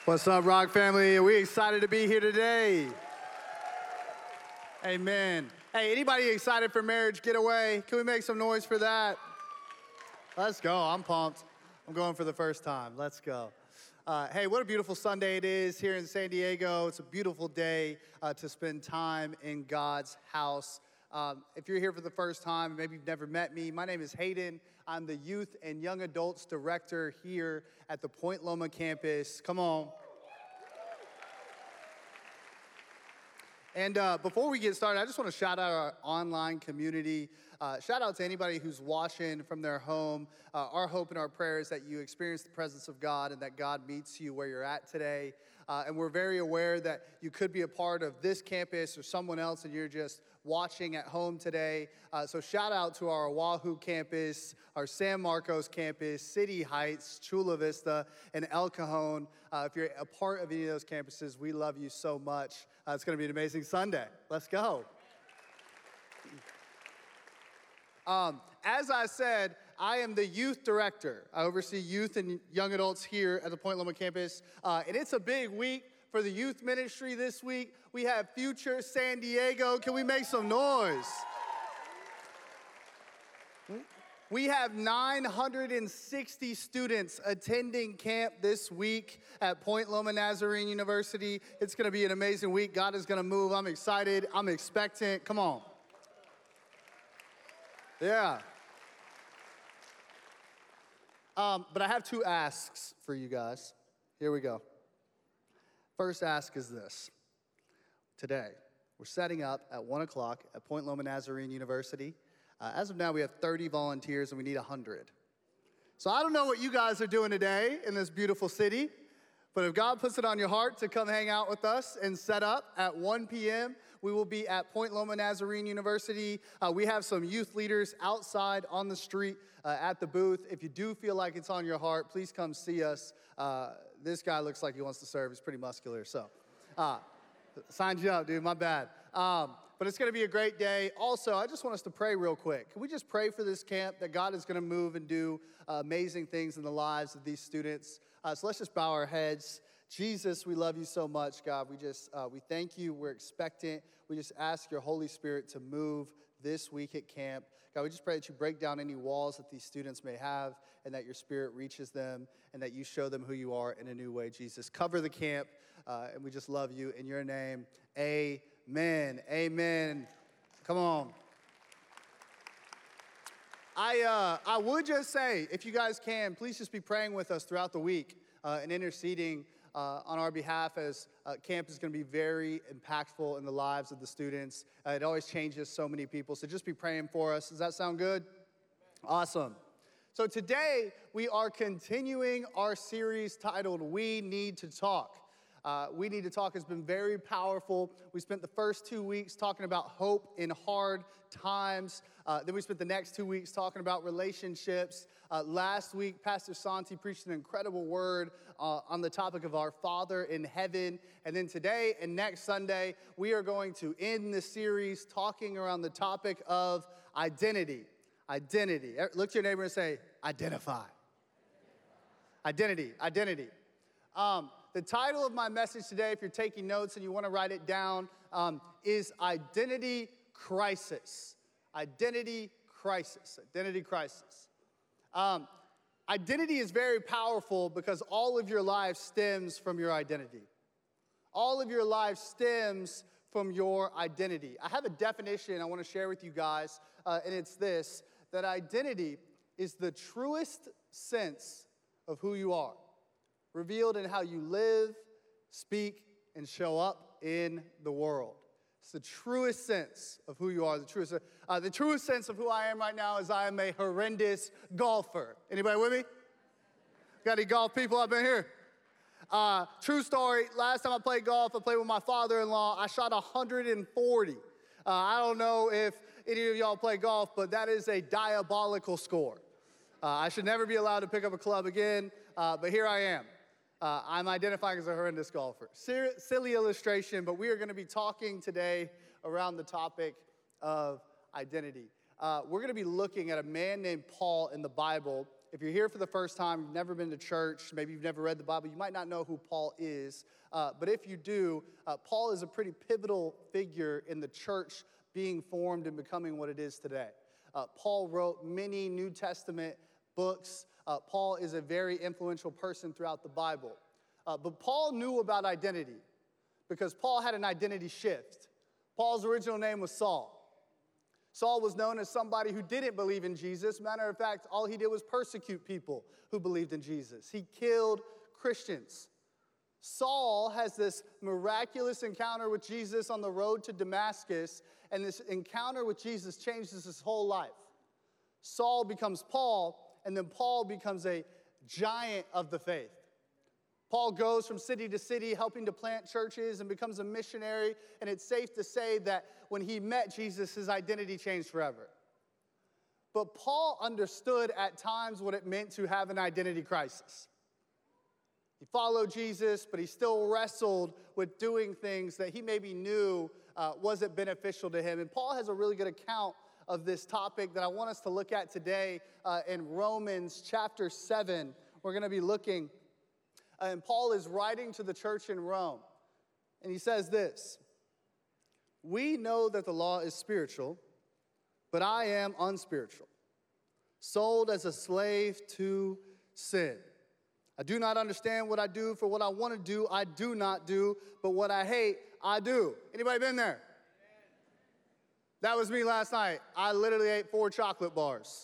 What's up, Rock family? We excited to be here today. Amen. Hey, anybody excited for Marriage Getaway? Can we make some noise for that? Let's go. I'm pumped. I'm going for the first time. Let's go. Hey, what a beautiful Sunday it is here in San Diego. It's a beautiful day to spend time in God's house. If you're here for the first time, maybe you've never met me, my name is Hayden. I'm the Youth and Young Adults Director here at the Point Loma campus. Come on. And before we get started, I just want to shout out our online community. Shout out to anybody who's watching from their home. Our hope and our prayer is that you experience the presence of God and that God meets you where you're at today. And we're very aware that you could be a part of this campus or someone else and you're just watching at home today. So shout out to our Oahu campus, our San Marcos campus, City Heights, Chula Vista, and El Cajon. If you're a part of any of those campuses, we love you so much. It's going to be an amazing Sunday. Let's go. As I said, I am the youth director. I oversee youth and young adults here at the Point Loma campus. And it's a big week for the youth ministry this week. We have Future San Diego. Can we make some noise? We have 960 students attending camp this week at Point Loma Nazarene University. It's going to be an amazing week. God is going to move. I'm excited. I'm expectant. Come on. Yeah. But I have two asks for you guys. Here we go. First ask is this. Today, we're setting up at 1 o'clock at Point Loma Nazarene University. As of now, we have 30 volunteers, and we need 100. So I don't know what you guys are doing today in this beautiful city, but if God puts it on your heart to come hang out with us and set up at 1 p.m., we will be at Point Loma Nazarene University. We have some youth leaders outside on the street at the booth. If you do feel like it's on your heart, please come see us. This guy looks like he wants to serve. He's pretty muscular, so signed you up, dude. My bad. But it's going to be a great day. Also, I just want us to pray real quick. Can we just pray for this camp that God is going to move and do amazing things in the lives of these students? So let's just bow our heads. Jesus, we love you so much, God. We thank you. We're expectant. We just ask your Holy Spirit to move this week at camp. God, we just pray that you break down any walls that these students may have and that your Spirit reaches them and that you show them who you are in a new way, Jesus. Cover the camp, and we just love you. In your name, amen. Amen. Come on. I would just say, if you guys can, please just be praying with us throughout the week and interceding on our behalf as camp is going to be very impactful in the lives of the students. It always changes so many people, so just be praying for us. Does that sound good? Awesome. So today, we are continuing our series titled, We Need to Talk. We Need to Talk has been very powerful. We spent the first 2 weeks talking about hope in hard times. Then we spent the next 2 weeks talking about relationships. Last week, Pastor Santi preached an incredible word on the topic of our Father in heaven. And then today and next Sunday, we are going to end the series talking around the topic of identity. Identity. Look to your neighbor and say, identify. Identity. Identity. The title of my message today, if you're taking notes and you want to write it down, is Identity Crisis. Identity Crisis. Identity Crisis. Identity is very powerful because all of your life stems from your identity. All of your life stems from your identity. I have a definition I want to share with you guys, and it's this, that identity is the truest sense of who you are, revealed in how you live, speak, and show up in the world. It's the truest sense of who you are. The truest sense of who I am right now is I am a horrendous golfer. Anybody with me? Got any golf people up in here? True story, last time I played golf, I played with my father-in-law. I shot 140. I don't know if any of y'all play golf, but that is a diabolical score. I should never be allowed to pick up a club again, but here I am. I'm identifying as a horrendous golfer. Silly illustration, but we are going to be talking today around the topic of identity. We're going to be looking at a man named Paul in the Bible if you're here for the first time, you've never been to church, maybe you've never read the Bible, you might not know who Paul is. But if you do, Paul is a pretty pivotal figure in the church being formed and becoming what it is today. Paul wrote many New Testament books. Paul is a very influential person throughout the Bible. But Paul knew about identity because Paul had an identity shift. Paul's original name was Saul. Saul was known as somebody who didn't believe in Jesus. Matter of fact, all he did was persecute people who believed in Jesus. He killed Christians. Saul has this miraculous encounter with Jesus on the road to Damascus, and this encounter with Jesus changes his whole life. Saul becomes Paul, and then Paul becomes a giant of the faith. Paul goes from city to city helping to plant churches and becomes a missionary, and it's safe to say that when he met Jesus, his identity changed forever. But Paul understood at times what it meant to have an identity crisis. He followed Jesus, but he still wrestled with doing things that he maybe knew wasn't beneficial to him. And Paul has a really good account of this topic that I want us to look at today in Romans chapter 7. We're going to be looking, and Paul is writing to the church in Rome. And he says this: "We know that the law is spiritual, but I am unspiritual, sold as a slave to sin. I do not understand what I do, for what I want to do, I do not do, but what I hate, I do." Anybody been there? That was me last night. I literally ate 4 chocolate bars.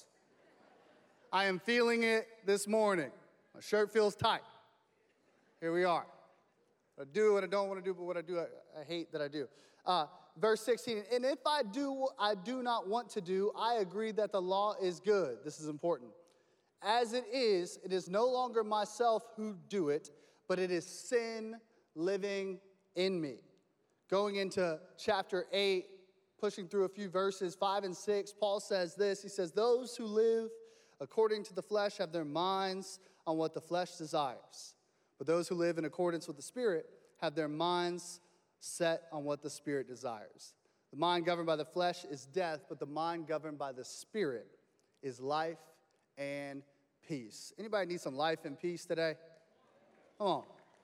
I am feeling it this morning. My shirt feels tight. Here we are. I do what I don't want to do, but what I do, I hate that I do. Verse 16, "And if I do what I do not want to do, I agree that the law is good." This is important. "As it is no longer myself who do it, but it is sin living in me." Going into chapter 8, pushing through a few verses, 5 and 6, Paul says this. He says, "Those who live according to the flesh have their minds on what the flesh desires. But those who live in accordance with the Spirit have their minds set on what the Spirit desires. The mind governed by the flesh is death, but the mind governed by the Spirit is life and peace." Anybody need some life and peace today? Come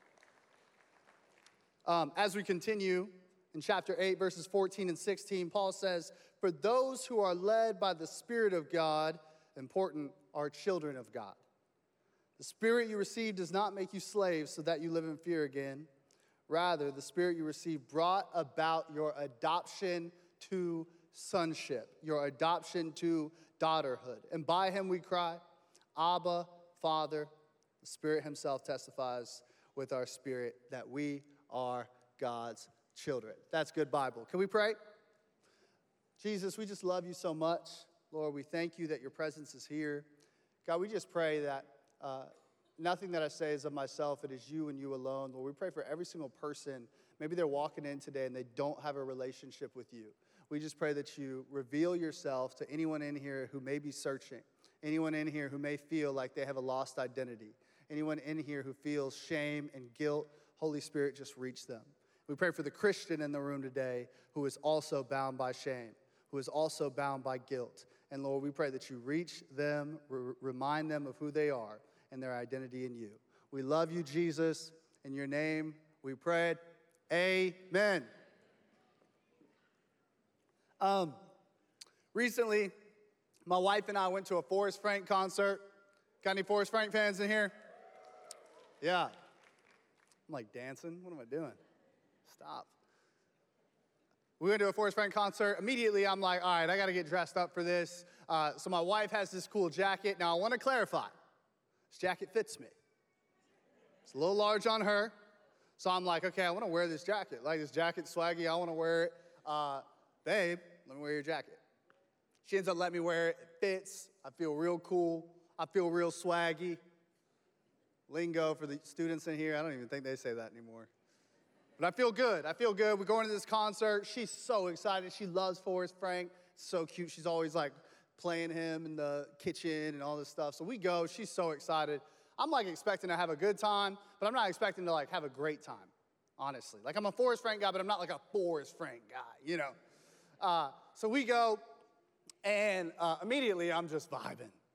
on. As we continue in chapter 8, verses 14 and 16, Paul says, "For those who are led by the Spirit of God," important, "are children of God. The Spirit you received does not make you slaves so that you live in fear again. Rather, the Spirit you received brought about your adoption to sonship," your adoption to daughterhood. "And by him we cry, Abba, Father." The Spirit himself testifies with our spirit that we are God's children. That's good Bible. Can we pray? Jesus, we just love you so much. Lord, we thank you that your presence is here. God, we just pray that nothing that I say is of myself. It is you and you alone. Lord, we pray for every single person. Maybe they're walking in today and they don't have a relationship with you. We just pray that you reveal yourself to anyone in here who may be searching, anyone in here who may feel like they have a lost identity, anyone in here who feels shame and guilt. Holy Spirit, just reach them. We pray for the Christian in the room today who is also bound by shame, who is also bound by guilt. And Lord, we pray that you reach them, remind them of who they are and their identity in you. We love you, Jesus. In your name we pray. Amen. Recently, my wife and I went to a Forrest Frank concert. Got any Forrest Frank fans in here? Yeah. I'm like dancing. What am I doing? Stop. We went to a Forrest Frank concert. Immediately, I'm like, all right, I got to get dressed up for this. So my wife has this cool jacket. Now, I want to clarify. This jacket fits me. It's a little large on her. So I'm like, okay, I want to wear this jacket. Like, this jacket's swaggy. I want to wear it. Babe, let me wear your jacket. She ends up letting me wear it. It fits. I feel real cool. I feel real swaggy. Lingo for the students in here. I don't even think they say that anymore. But I feel good. I feel good. We're going to this concert. She's so excited. She loves Forrest Frank. So cute. She's always like playing him in the kitchen and all this stuff. So we go. She's so excited. I'm like expecting to have a good time, but I'm not expecting to like have a great time, honestly. Like I'm a Forrest Frank guy, but I'm not like a Forrest Frank guy, you know. So we go, and immediately I'm just vibing.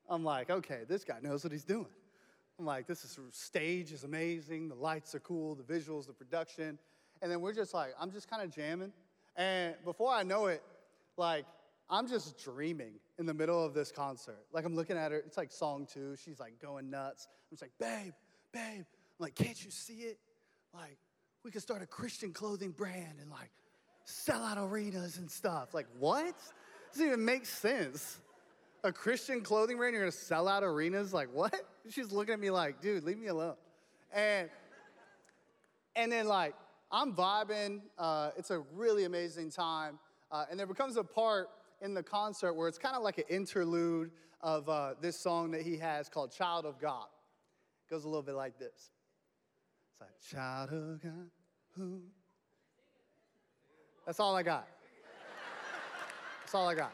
I'm like, okay, this guy knows what he's doing. I'm like, stage is amazing. The lights are cool, the visuals, the production. And then we're just like, I'm just kind of jamming. And before I know it, like, I'm just dreaming in the middle of this concert. Like, I'm looking at her. It's like song 2. She's like going nuts. I'm just like, babe. I'm like, can't you see it? Like, we could start a Christian clothing brand and like sell out arenas and stuff. Like, what? Doesn't even make sense. A Christian clothing brand, you're gonna sell out arenas? Like, what? She's looking at me like, dude, leave me alone. And then like, I'm vibing. It's a really amazing time. And there becomes a part in the concert where it's kind of like an interlude of this song that he has called Child of God. It goes a little bit like this. It's like, child of God, who? That's all I got. That's all I got.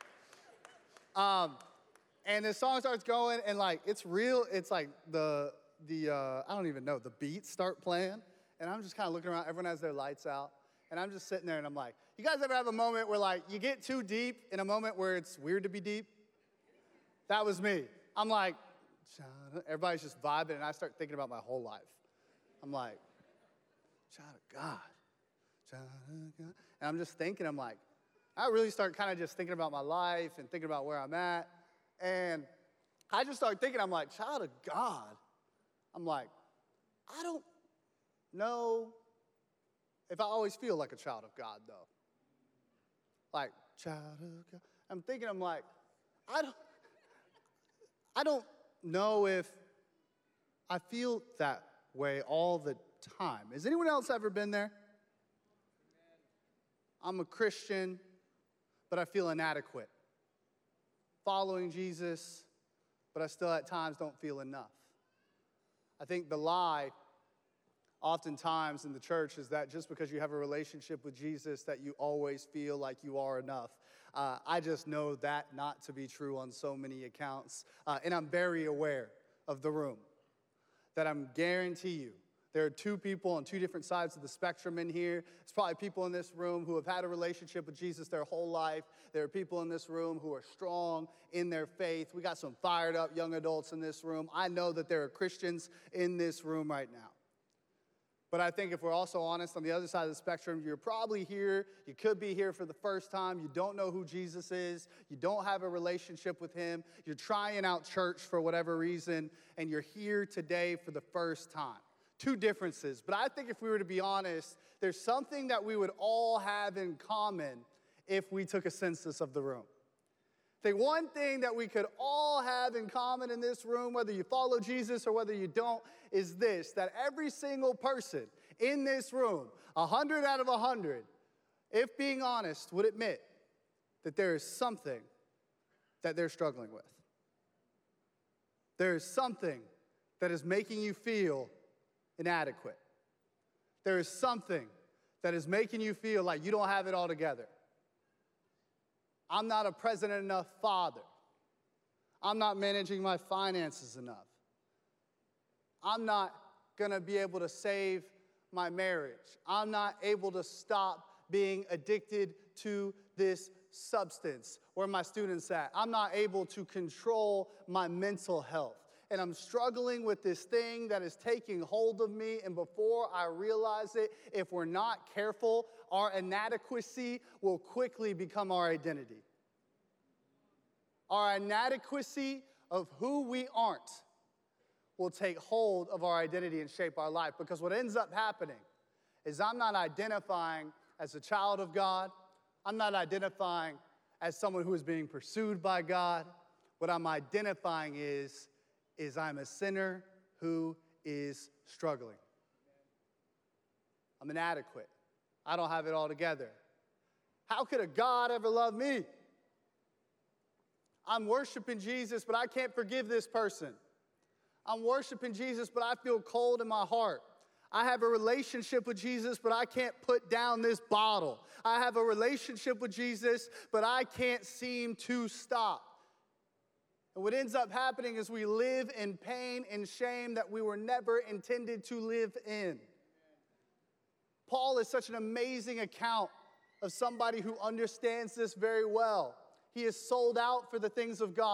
And the song starts going, and like, it's real. It's like I don't even know, the beats start playing, and I'm just kind of looking around. Everyone has their lights out, and I'm just sitting there, and I'm like, you guys ever have a moment where like you get too deep in a moment where it's weird to be deep? That was me. I'm like, everybody's just vibing, and I start thinking about my whole life. I'm like, child of God, child of God. And I'm just thinking, I'm like, I really start kind of just thinking about my life and thinking about where I'm at. And I just start thinking, I'm like, child of God. I'm like, I don't know if I always feel like a child of God, though. Like, child of God. I'm thinking, I'm like, I don't know if I feel that way all the time. Has anyone else ever been there? I'm a Christian, but I feel inadequate. Following Jesus, but I still at times don't feel enough. I think the lie oftentimes in the church is that just because you have a relationship with Jesus that you always feel like you are enough. I just know that not to be true on so many accounts. And I'm very aware of the room that I'm guarantee you there are 2 people on 2 different sides of the spectrum in here. There's probably people in this room who have had a relationship with Jesus their whole life. There are people in this room who are strong in their faith. We got some fired up young adults in this room. I know that there are Christians in this room right now. But I think if we're also honest, on the other side of the spectrum, you're probably here, you could be here for the first time, you don't know who Jesus is, you don't have a relationship with him, you're trying out church for whatever reason, and you're here today for the first time. 2 differences, but I think if we were to be honest, there's something that we would all have in common if we took a census of the room. I think one thing that we could all have in common in this room, whether you follow Jesus or whether you don't, is this, that every single person in this room, 100 out of 100, if being honest, would admit that there is something that they're struggling with. There is something that is making you feel inadequate. There is something that is making you feel like you don't have it all together. I'm not a present enough father. I'm not managing my finances enough. I'm not going to be able to save my marriage. I'm not able to stop being addicted to this substance. Where my students at? I'm not able to control my mental health. And I'm struggling with this thing that is taking hold of me. And before I realize it, if we're not careful, our inadequacy will quickly become our identity. Our inadequacy of who we aren't will take hold of our identity and shape our life. Because what ends up happening is I'm not identifying as a child of God. I'm not identifying as someone who is being pursued by God. What I'm identifying is I'm a sinner who is struggling. I'm inadequate. I don't have it all together. How could a God ever love me? I'm worshiping Jesus, but I can't forgive this person. I'm worshiping Jesus, but I feel cold in my heart. I have a relationship with Jesus, but I can't put down this bottle. I have a relationship with Jesus, but I can't seem to stop. And what ends up happening is we live in pain and shame that we were never intended to live in. Paul is such an amazing account of somebody who understands this very well. He is sold out for the things of God.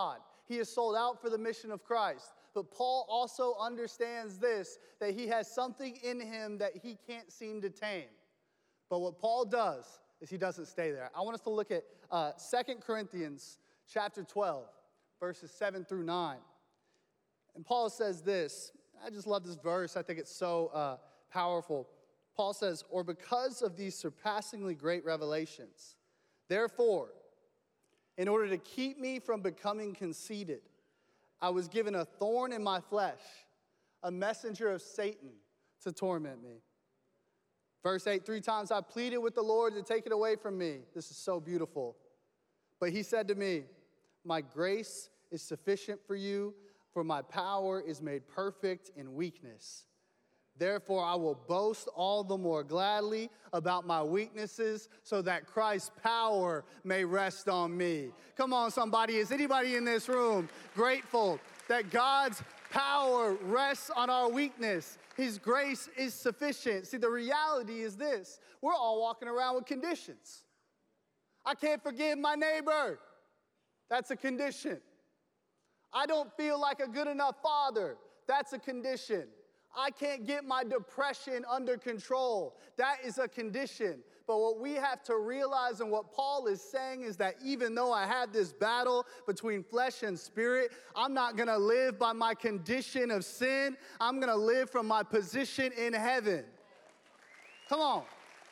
He is sold out for the mission of Christ. But Paul also understands this, that he has something in him that he can't seem to tame. But what Paul does is he doesn't stay there. I want us to look at 2 Corinthians chapter 12, verses 7 through 9. And Paul says this. I just love this verse. I think it's so powerful. Paul says, or because of these surpassingly great revelations, therefore, in order to keep me from becoming conceited, I was given a thorn in my flesh, a messenger of Satan to torment me. Verse 8, 3 times I pleaded with the Lord to take it away from me. This is so beautiful. But he said to me, my grace is sufficient for you, for my power is made perfect in weakness. Therefore, I will boast all the more gladly about my weaknesses so that Christ's power may rest on me. Come on, somebody. Is anybody in this room grateful that God's power rests on our weakness? His grace is sufficient. See, the reality is this. We're all walking around with conditions. I can't forgive my neighbor. That's a condition. I don't feel like a good enough father. That's a condition. I can't get my depression under control. That is a condition. But what we have to realize and what Paul is saying is that even though I have this battle between flesh and spirit, I'm not going to live by my condition of sin. I'm going to live from my position in heaven. Come on.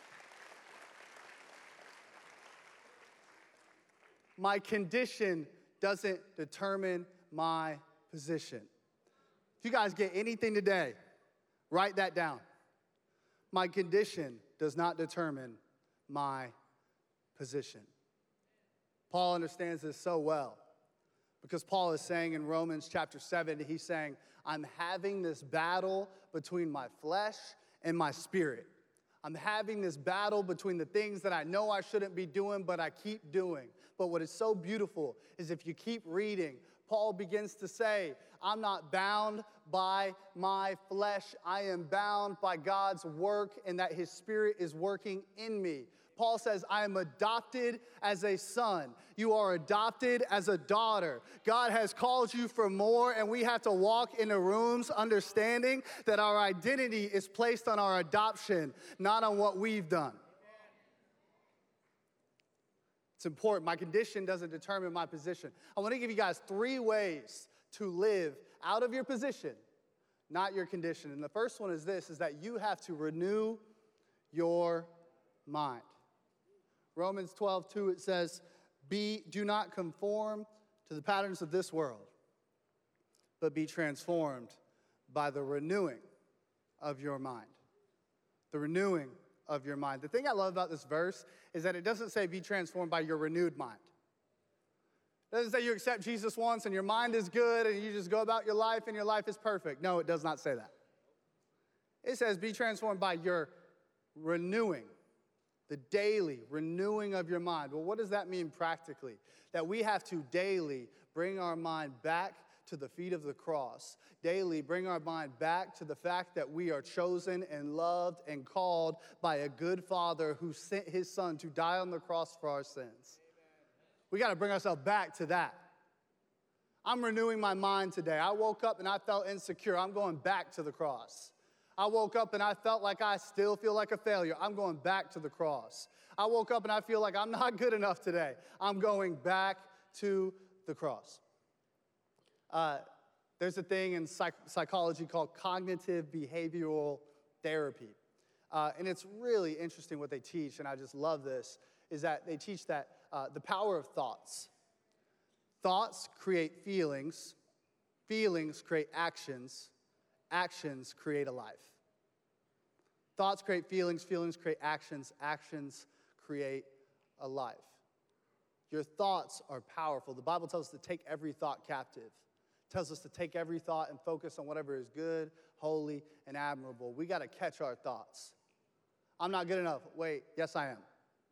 My condition doesn't determine my position. If you guys get anything today, write that down. My condition does not determine my position. Paul understands this so well because Paul is saying in Romans chapter 7, he's saying, I'm having this battle between my flesh and my spirit. I'm having this battle between the things that I know I shouldn't be doing, but I keep doing. But what is so beautiful is if you keep reading, Paul begins to say, I'm not bound by my flesh. I am bound by God's work and that his spirit is working in me. Paul says, I am adopted as a son. You are adopted as a daughter. God has called you for more, and we have to walk into rooms understanding that our identity is placed on our adoption, not on what we've done. It's important. My condition doesn't determine my position. I want to give you guys 3 ways to live out of your position, not your condition. And the first one is this, is that you have to renew your mind. Romans 12:2, it says, do not conform to the patterns of this world, but be transformed by the renewing of your mind. The renewing of your mind. The thing I love about this verse is that it doesn't say be transformed by your renewed mind. It doesn't say you accept Jesus once and your mind is good and you just go about your life and your life is perfect. No, it does not say that. It says be transformed by your renewing, the daily renewing of your mind. Well, what does that mean practically? That we have to daily bring our mind back to the feet of the cross. Daily bring our mind back to the fact that we are chosen and loved and called by a good Father who sent his Son to die on the cross for our sins. We got to bring ourselves back to that. I'm renewing my mind today. I woke up and I felt insecure. I'm going back to the cross. I woke up and I felt like I still feel like a failure. I'm going back to the cross. I woke up and I feel like I'm not good enough today. I'm going back to the cross. There's a thing in psychology called cognitive behavioral therapy. And it's really interesting what they teach, and I just love this, is that they teach that the power of thoughts. Thoughts create feelings. Feelings create actions. Actions create a life. Thoughts create feelings. Feelings create actions. Actions create a life. Your thoughts are powerful. The Bible tells us to take every thought captive. It tells us to take every thought and focus on whatever is good, holy, and admirable. We got to catch our thoughts. I'm not good enough. Wait, yes, I am.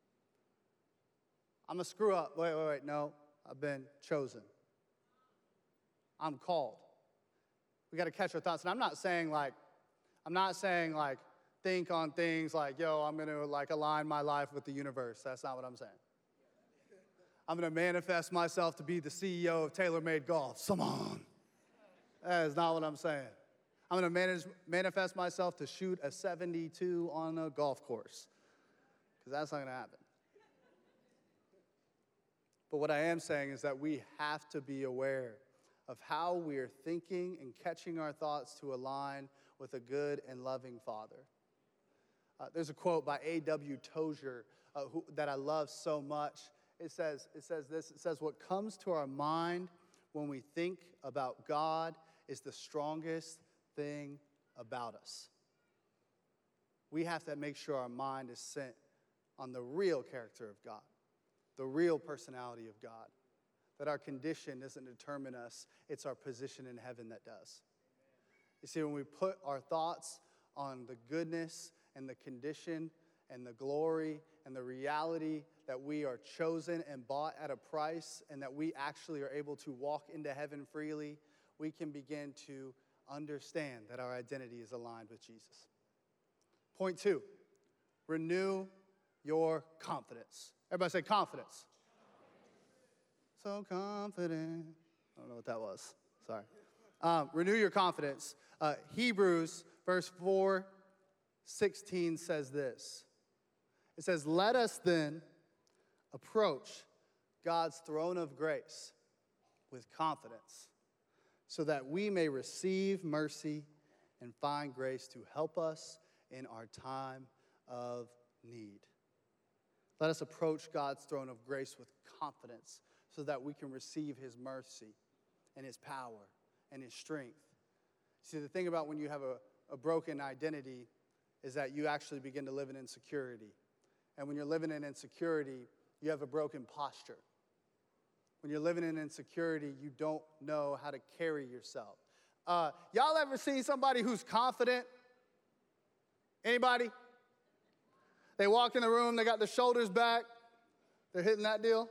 I'm a screw up. Wait. No, I've been chosen. I'm called. We got to catch our thoughts. And I'm not saying like, think on things like, I'm going to like align my life with the universe. That's not what I'm saying. I'm going to manifest myself to be the CEO of TaylorMade Golf. Come on. That is not what I'm saying. I'm going to manifest myself to shoot a 72 on a golf course, because that's not going to happen. But what I am saying is that we have to be aware of how we are thinking and catching our thoughts to align with a good and loving Father. There's a quote by A.W. Tozer that I love so much. It says this. It says, what comes to our mind when we think about God is the strongest thing about us. We have to make sure our mind is set on the real character of God, the real personality of God, that our condition doesn't determine us, it's our position in heaven that does. You see, when we put our thoughts on the goodness and the condition and the glory and the reality that we are chosen and bought at a price and that we actually are able to walk into heaven freely, we can begin to understand that our identity is aligned with Jesus. Point 2, renew your confidence. Everybody say confidence. So confident. I don't know what that was. Sorry. Renew your confidence. Hebrews verse 4:16 says this. It says, let us then approach God's throne of grace with confidence, so that we may receive mercy and find grace to help us in our time of need. Let us approach God's throne of grace with confidence so that we can receive his mercy and his power and his strength. See, the thing about when you have a broken identity is that you actually begin to live in insecurity. And when you're living in insecurity, you have a broken posture. When you're living in insecurity, you don't know how to carry yourself. Y'all ever seen somebody who's confident? Anybody? They walk in the room, they got their shoulders back, they're hitting that deal.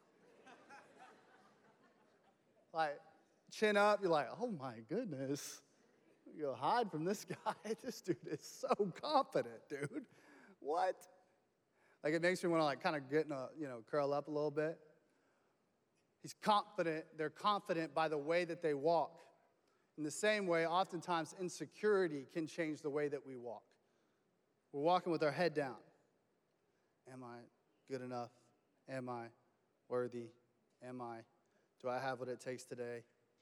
Like, chin up, you're like, oh my goodness. You go hide from this guy. This dude is so confident, dude. What? Like, it makes me want to like kind of get curl up a little bit. He's confident. They're confident by the way that they walk. In the same way, oftentimes insecurity can change the way that we walk. We're walking with our head down. Am I good enough? Am I worthy? Do I have what it takes today?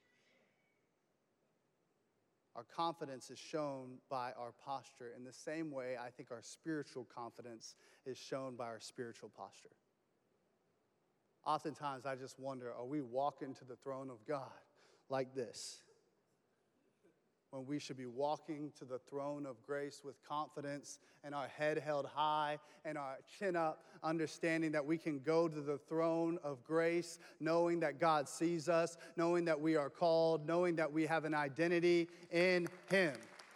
Our confidence is shown by our posture. In the same way, I think our spiritual confidence is shown by our spiritual posture. Oftentimes, I just wonder, are we walking to the throne of God like this? When we should be walking to the throne of grace with confidence and our head held high and our chin up, understanding that we can go to the throne of grace, knowing that God sees us, knowing that we are called, knowing that we have an identity in him.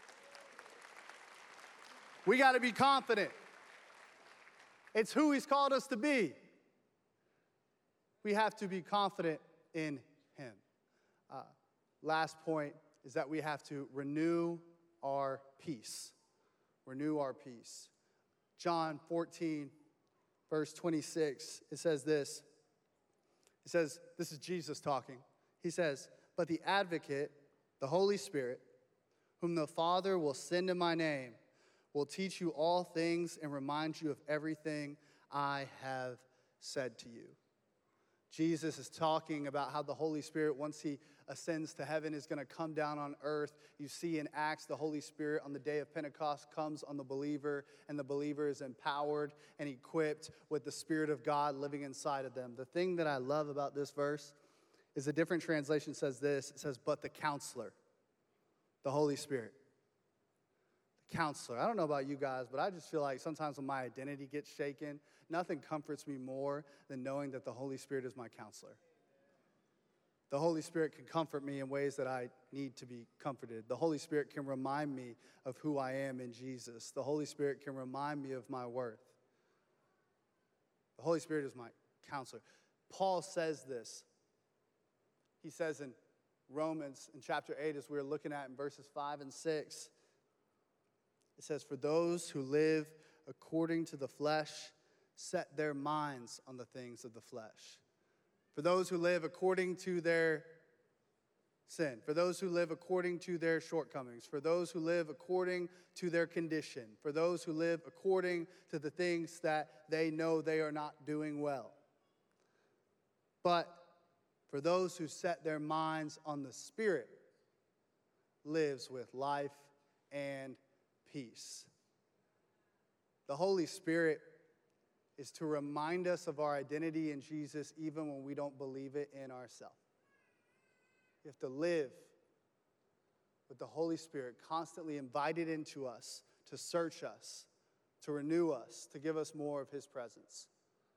We got to be confident. It's who he's called us to be. We have to be confident in him. Last point is that we have to renew our peace. Renew our peace. John 14, verse 26, it says this. It says, this is Jesus talking. He says, but the advocate, the Holy Spirit, whom the Father will send in my name, will teach you all things and remind you of everything I have said to you. Jesus is talking about how the Holy Spirit, once he ascends to heaven, is going to come down on earth. You see in Acts, the Holy Spirit on the day of Pentecost comes on the believer, and the believer is empowered and equipped with the Spirit of God living inside of them. The thing that I love about this verse is a different translation says this. It says, but the counselor, the Holy Spirit. The counselor. I don't know about you guys, but I just feel like sometimes when my identity gets shaken, nothing comforts me more than knowing that the Holy Spirit is my counselor. The Holy Spirit can comfort me in ways that I need to be comforted. The Holy Spirit can remind me of who I am in Jesus. The Holy Spirit can remind me of my worth. The Holy Spirit is my counselor. Paul says this. He says in Romans, in chapter 8, as we were looking at in verses 5 and 6, it says, for those who live according to the flesh set their minds on the things of the flesh. for those who live according to their sin, for those who live according to their shortcomings, for those who live according to their condition, for those who live according to the things that they know they are not doing well. But for those who set their minds on the Spirit, lives with life and peace. The Holy Spirit is to remind us of our identity in Jesus even when we don't believe it in ourselves. You have to live with the Holy Spirit constantly invited into us, to search us, to renew us, to give us more of his presence.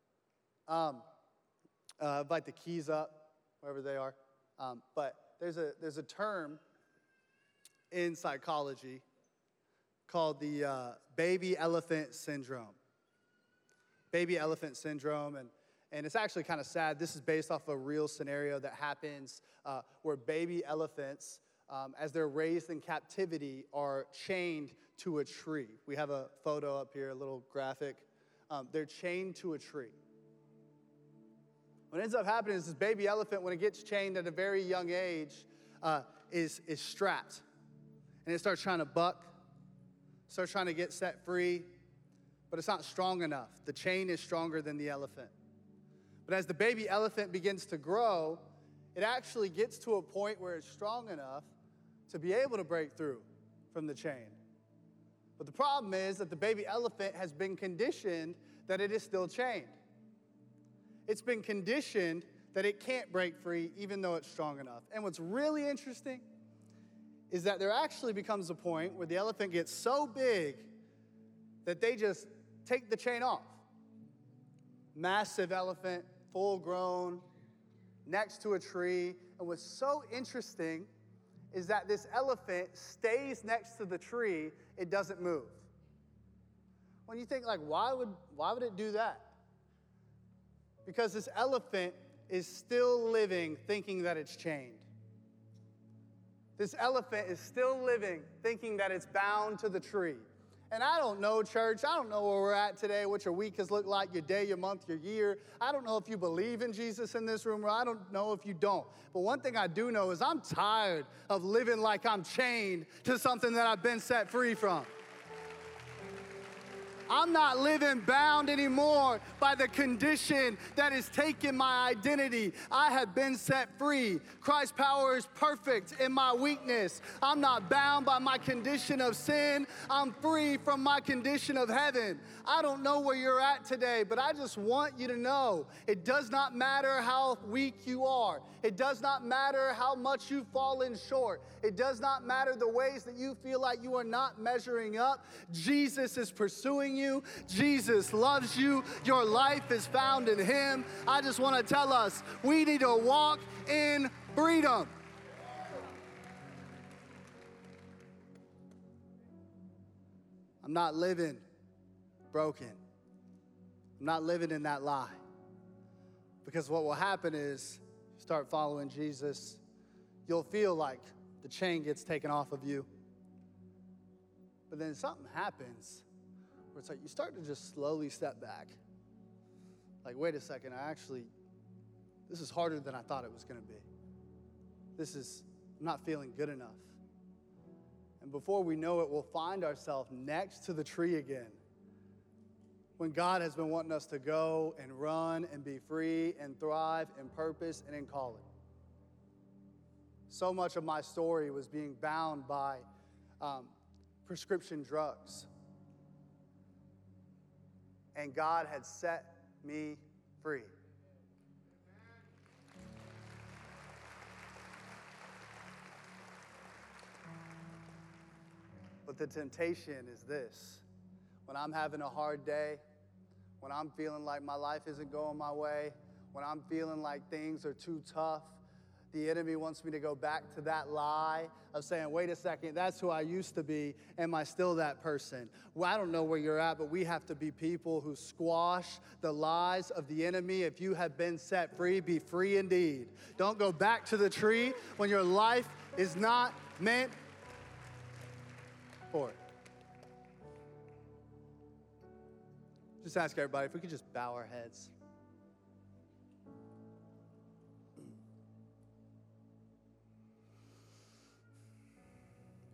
Invite the keys up, wherever they are. But there's a term in psychology called the baby elephant syndrome. Baby elephant syndrome, and it's actually kind of sad. This is based off a real scenario that happens where baby elephants, as they're raised in captivity, are chained to a tree. We have a photo up here, a little graphic. They're chained to a tree. What ends up happening is this baby elephant, when it gets chained at a very young age, is strapped. And it starts trying to buck, starts trying to get set free, but it's not strong enough. The chain is stronger than the elephant. But as the baby elephant begins to grow, it actually gets to a point where it's strong enough to be able to break through from the chain. But the problem is that the baby elephant has been conditioned that it is still chained. It's been conditioned that it can't break free even though it's strong enough. And what's really interesting is that there actually becomes a point where the elephant gets so big that they just take the chain off. Massive elephant, full grown, next to a tree. And what's so interesting is that this elephant stays next to the tree. It doesn't move. When you think, like, why would it do that? Because this elephant is still living thinking that it's chained. This elephant is still living thinking that it's bound to the tree. And I don't know, church, I don't know where we're at today, what your week has looked like, your day, your month, your year. I don't know if you believe in Jesus in this room, or I don't know if you don't. But one thing I do know is I'm tired of living like I'm chained to something that I've been set free from. I'm not living bound anymore by the condition that has taken my identity. I have been set free. Christ's power is perfect in my weakness. I'm not bound by my condition of sin. I'm free from my condition of heaven. I don't know where you're at today, but I just want you to know it does not matter how weak you are. It does not matter how much you've fallen short. It does not matter the ways that you feel like you are not measuring up. Jesus is pursuing you. Jesus loves you. Your life is found in him. I just want to tell us we need to walk in freedom. I'm not living broken. I'm not living in that lie. Because what will happen is you start following Jesus, you'll feel like the chain gets taken off of you. But then something happens where it's like you start to just slowly step back. Like, wait a second, this is harder than I thought it was going to be. I'm not feeling good enough. And before we know it, we'll find ourselves next to the tree again. When God has been wanting us to go and run and be free and thrive in purpose and in calling. So much of my story was being bound by prescription drugs. And God had set me free. But the temptation is this. When I'm having a hard day, when I'm feeling like my life isn't going my way, when I'm feeling like things are too tough, the enemy wants me to go back to that lie of saying, wait a second, that's who I used to be. Am I still that person? Well, I don't know where you're at, but we have to be people who squash the lies of the enemy. If you have been set free, be free indeed. Don't go back to the tree when your life is not meant for it. Just ask everybody if we could just bow our heads.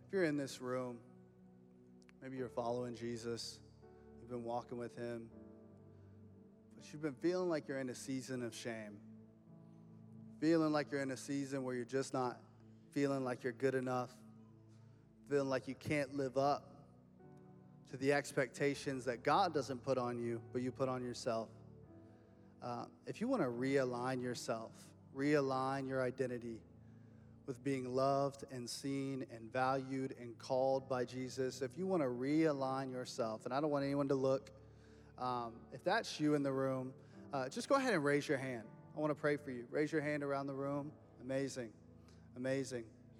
If you're in this room, maybe you're following Jesus, you've been walking with him, but you've been feeling like you're in a season of shame, feeling like you're in a season where you're just not feeling like you're good enough, feeling like you can't live up to the expectations that God doesn't put on you, but you put on yourself. If you want to realign yourself, realign your identity with being loved and seen and valued and called by Jesus, if you want to realign yourself, and I don't want anyone to look, if that's you in the room, just go ahead and raise your hand. I want to pray for you. Raise your hand around the room. Amazing. Amazing.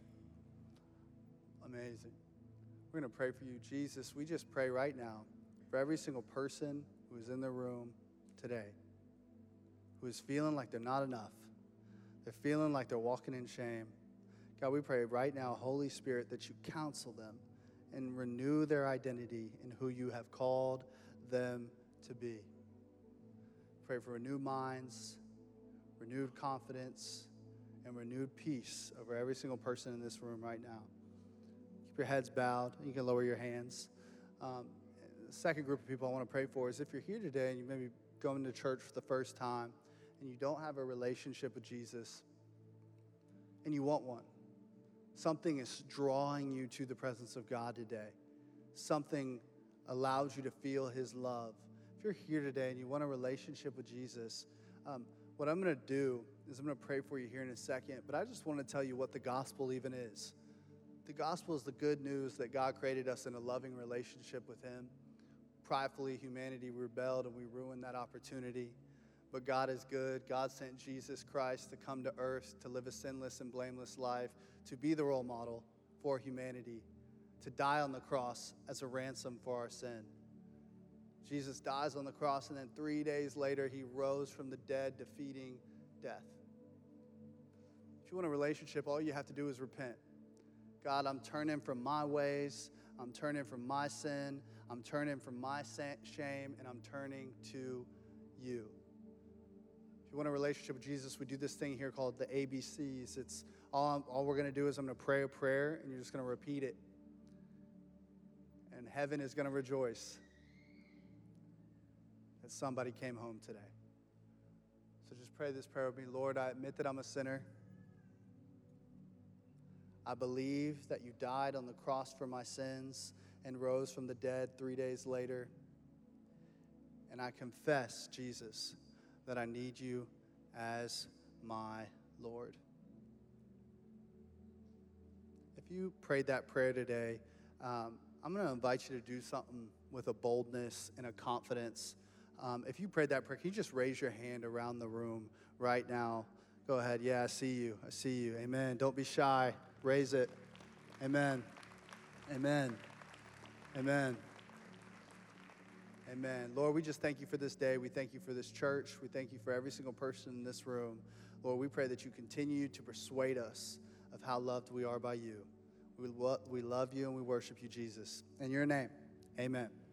Amazing. We're going to pray for you. Jesus, we just pray right now for every single person who is in the room today, who is feeling like they're not enough. They're feeling like they're walking in shame. God, we pray right now, Holy Spirit, that you counsel them and renew their identity in who you have called them to be. Pray for renewed minds, renewed confidence, and renewed peace over every single person in this room right now. Keep your heads bowed. You can lower your hands. The second group of people I want to pray for is if you're here today and you may be going to church for the first time and you don't have a relationship with Jesus and you want one. Something is drawing you to the presence of God today. Something allows you to feel his love. If you're here today and you want a relationship with Jesus, what I'm going to do is I'm going to pray for you here in a second, but I just want to tell you what the gospel even is. The gospel is the good news that God created us in a loving relationship with him. Pridefully, humanity rebelled and we ruined that opportunity. But God is good. God sent Jesus Christ to come to earth, to live a sinless and blameless life, to be the role model for humanity, to die on the cross as a ransom for our sin. Jesus dies on the cross, and then 3 days later, he rose from the dead, defeating death. If you want a relationship, all you have to do is repent. God, I'm turning from my ways. I'm turning from my sin. I'm turning from my shame, and I'm turning to you. If you want a relationship with Jesus, we do this thing here called the ABCs. It's all we're going to do is I'm going to pray a prayer, and you're just going to repeat it. And heaven is going to rejoice that somebody came home today. So just pray this prayer with me. Lord, I admit that I'm a sinner. I believe that you died on the cross for my sins and rose from the dead 3 days later. And I confess, Jesus, that I need you as my Lord. If you prayed that prayer today, I'm going to invite you to do something with a boldness and a confidence. If you prayed that prayer, can you just raise your hand around the room right now? Go ahead. Yeah, I see you. I see you. Amen. Don't be shy. Raise it. Amen. Amen. Amen. Amen. Lord, we just thank you for this day. We thank you for this church. We thank you for every single person in this room. Lord, we pray that you continue to persuade us of how loved we are by you. We love you and we worship you, Jesus. In your name, amen.